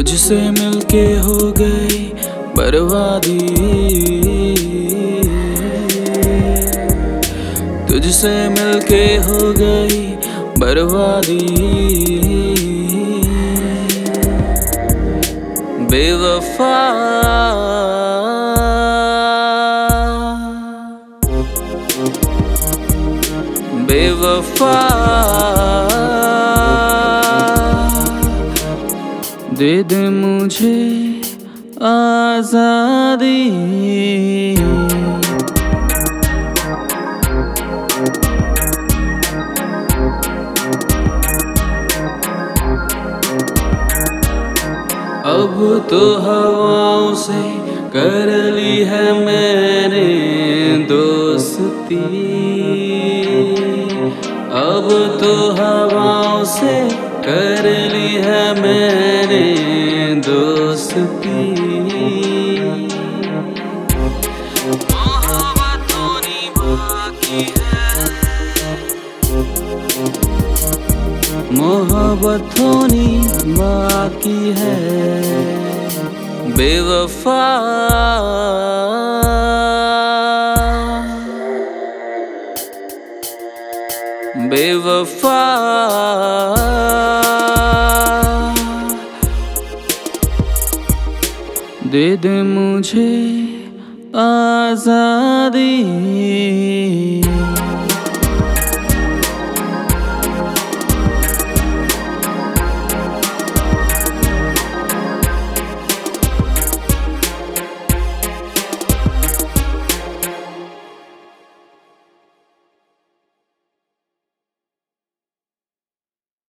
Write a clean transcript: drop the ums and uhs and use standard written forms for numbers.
तुझसे मिलके हो गई बर्बादी, तुझसे मिलके हो गई बर्बादी। बेवफा बेवफा दे दे मुझे आजादी। अब तो हवाओं से कर ली है मैंने दोस्ती, अब तो हवाओं से कर ली है मैंने दोस्ती। मोहब्बतों नी बाकी है, मोहब्बतों नी बाकी है। बेवफा बेवफा दे दे मुझे आजादी।